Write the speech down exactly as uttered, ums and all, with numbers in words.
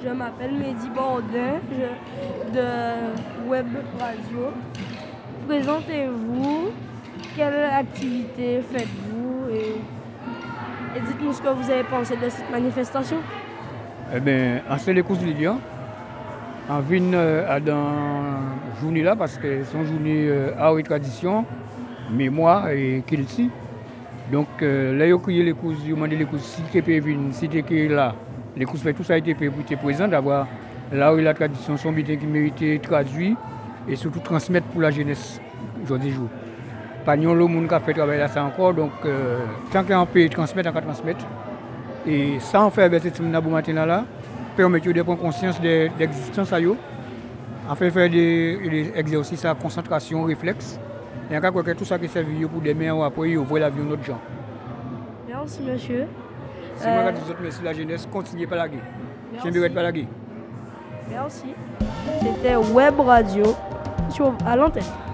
je m'appelle Mehdi Bordin, je, de Web Radio. Présentez-vous, quelle activité faites-vous et, et dites-nous ce que vous avez pensé de cette manifestation. Eh bien, en fait, les courses du Lyon, en vient euh, dans journée là parce que c'est une journée euh, art et tradition, mémoire et kilti. Donc euh, là, il y a les courses, il y a les courses, si tu peux venir, si tu es là, les courses, tout ça a été fait pour être présent, d'avoir l'art et la tradition sont bien qui méritent traduire et surtout transmettre pour la jeunesse aujourd'hui jour. Pas nous le monde qui a fait travailler là ça encore, donc euh, tant qu'on peut transmettre, on peut transmettre. Et ça en fait avec cette semaine matin là, permet de prendre conscience de l'existence à eux, en fait faire des, des exercices à concentration, réflexe. Et en cas que tout ça qui sert pour demain ou après, ils voient la vie de notre gens. Merci monsieur. Si euh... moi je dis merci la jeunesse, continuez pas la guerre. Je ne pas la guerre. Merci. C'était Web Radio sur, à l'antenne.